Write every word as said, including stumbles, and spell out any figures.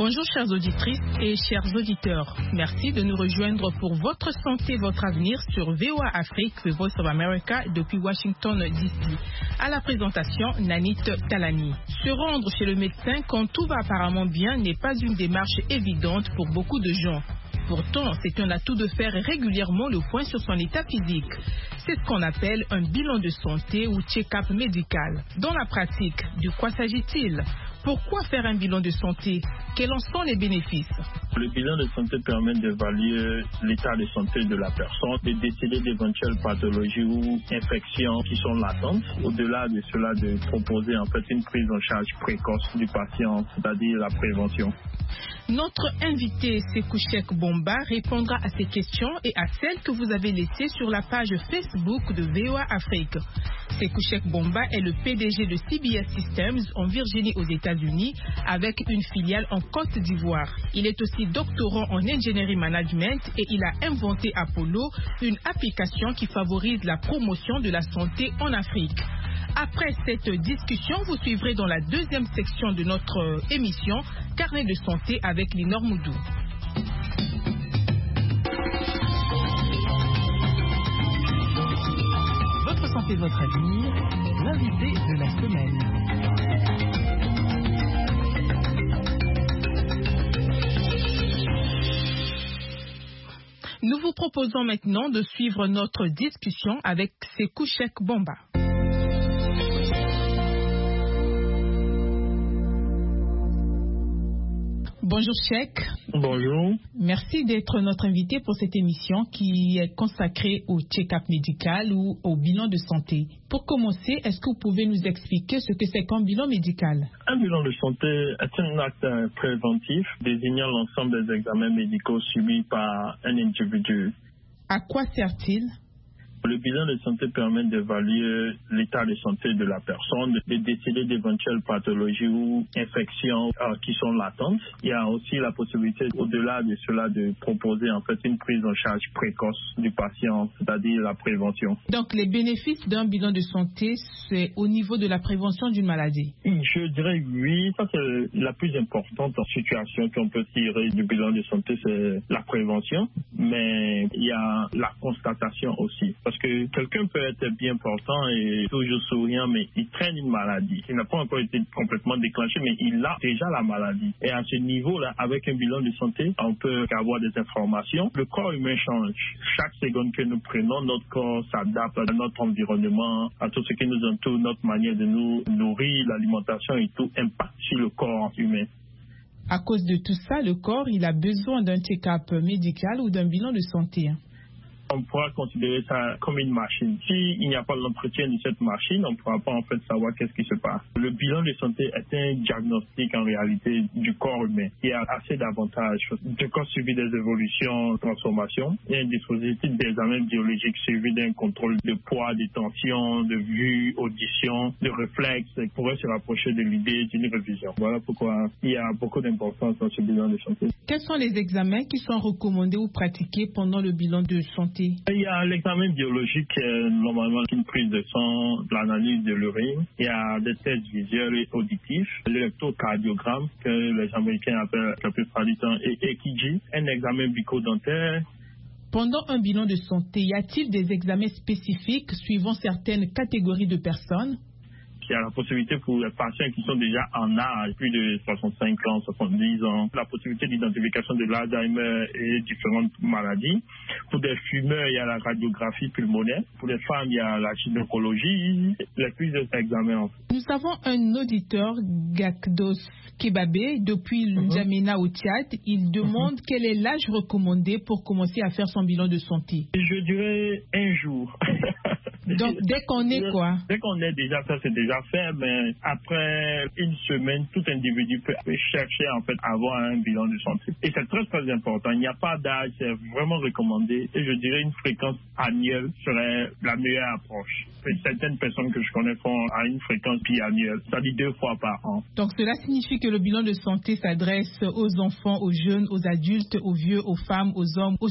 Bonjour chères auditrices et chers auditeurs. Merci de nous rejoindre pour Votre santé, votre avenir sur V O A Afrique, The Voice of America, depuis Washington D C. À la présentation, Nanit Talani. Se rendre chez le médecin quand tout va apparemment bien n'est pas une démarche évidente pour beaucoup de gens. Pourtant, c'est un atout de faire régulièrement le point sur son état physique. C'est ce qu'on appelle un bilan de santé ou check-up médical. Dans la pratique, de quoi s'agit-il? Pourquoi faire un bilan de santé? Quels en sont les bénéfices? Le bilan de santé permet d'évaluer l'état de santé de la personne, de déceler d'éventuelles pathologies ou infections qui sont latentes. Au-delà de cela, de proposer en fait une prise en charge précoce du patient, c'est-à-dire la prévention. Notre invité, Sekouchek Bomba, répondra à ces questions et à celles que vous avez laissées sur la page Facebook de V O A Afrique. Sekouchek Bomba est le P D G de C B S Systems en Virginie aux États-Unis avec une filiale en Côte d'Ivoire. Il est aussi doctorant en ingénierie management et il a inventé Apollo, une application qui favorise la promotion de la santé en Afrique. Après cette discussion, vous suivrez dans la deuxième section de notre émission Carnet de santé avec Linor Moudou. Votre santé, votre avenir, l'invité de la semaine. Nous vous proposons maintenant de suivre notre discussion avec Sekouchek Bomba. Bonjour Cheikh. Bonjour. Merci d'être notre invité pour cette émission qui est consacrée au check-up médical ou au bilan de santé. Pour commencer, est-ce que vous pouvez nous expliquer ce que c'est qu'un bilan médical? Un bilan de santé est un acte préventif désignant l'ensemble des examens médicaux subis par un individu. À quoi sert-il? Le bilan de santé permet d'évaluer l'état de santé de la personne, de déceler d'éventuelles pathologies ou infections euh, qui sont latentes. Il y a aussi la possibilité, au-delà de cela, de proposer en fait une prise en charge précoce du patient, c'est-à-dire la prévention. Donc, les bénéfices d'un bilan de santé, c'est au niveau de la prévention d'une maladie? Je dirais oui. Ça, c'est la plus importante situation qu'on peut tirer du bilan de santé, c'est la prévention. Mais il y a la constatation aussi. Parce que quelqu'un peut être bien portant et toujours souriant, mais il traîne une maladie qui n'a pas encore été complètement déclenchée, mais il a déjà la maladie. Et à ce niveau-là, avec un bilan de santé, on peut avoir des informations. Le corps humain change. Chaque seconde que nous prenons, notre corps s'adapte à notre environnement, à tout ce qui nous entoure, notre manière de nous nourrir, l'alimentation et tout impacte sur le corps humain. À cause de tout ça, le corps, il a besoin d'un check-up médical ou d'un bilan de santé. On pourra considérer ça comme une machine. S'il n'y a pas l'entretien de cette machine, on ne pourra pas en fait savoir qu'est-ce qui se passe. Le bilan de santé est un diagnostic en réalité du corps humain. Il y a assez d'avantages. Le corps suivi des évolutions, transformations, et un dispositif d'examen biologique suivi d'un contrôle de poids, de tension, de vue, audition, de réflexe, pourrait se rapprocher de l'idée d'une révision. Voilà pourquoi il y a beaucoup d'importance dans ce bilan de santé. Quels sont les examens qui sont recommandés ou pratiqués pendant le bilan de santé? Il y a l'examen biologique, euh, normalement une prise de sang, l'analyse de l'urine. Il y a des tests visuels et auditifs, l'électrocardiogramme que les Américains appellent la plupart du temps E K G, un examen bucco-dentaire. Pendant un bilan de santé, y a-t-il des examens spécifiques suivant certaines catégories de personnes? Il y a la possibilité pour les patients qui sont déjà en âge, plus de soixante-cinq ans, soixante-dix ans, la possibilité d'identification de l'Alzheimer et différentes maladies. Pour des fumeurs, il y a la radiographie pulmonaire. Pour les femmes, il y a la gynécologie, les prises d'examen. Nous avons un auditeur, Gakdos Kebabé, depuis uh-huh. N'Djamena au Tchad. Il demande uh-huh. quel est l'âge recommandé pour commencer à faire son bilan de santé. Je dirais un jour. Donc, dès qu'on est quoi? Dès qu'on est déjà, ça c'est déjà fait, mais après une semaine, tout individu peut chercher en fait à avoir un bilan de santé. Et c'est très très important. Il n'y a pas d'âge, c'est vraiment recommandé. Et je dirais une fréquence annuelle serait la meilleure approche. Et certaines personnes que je connais font à une fréquence biannuelle, c'est-à-dire deux fois par an. Donc cela signifie que le bilan de santé s'adresse aux enfants, aux jeunes, aux adultes, aux vieux, aux femmes, aux hommes, aux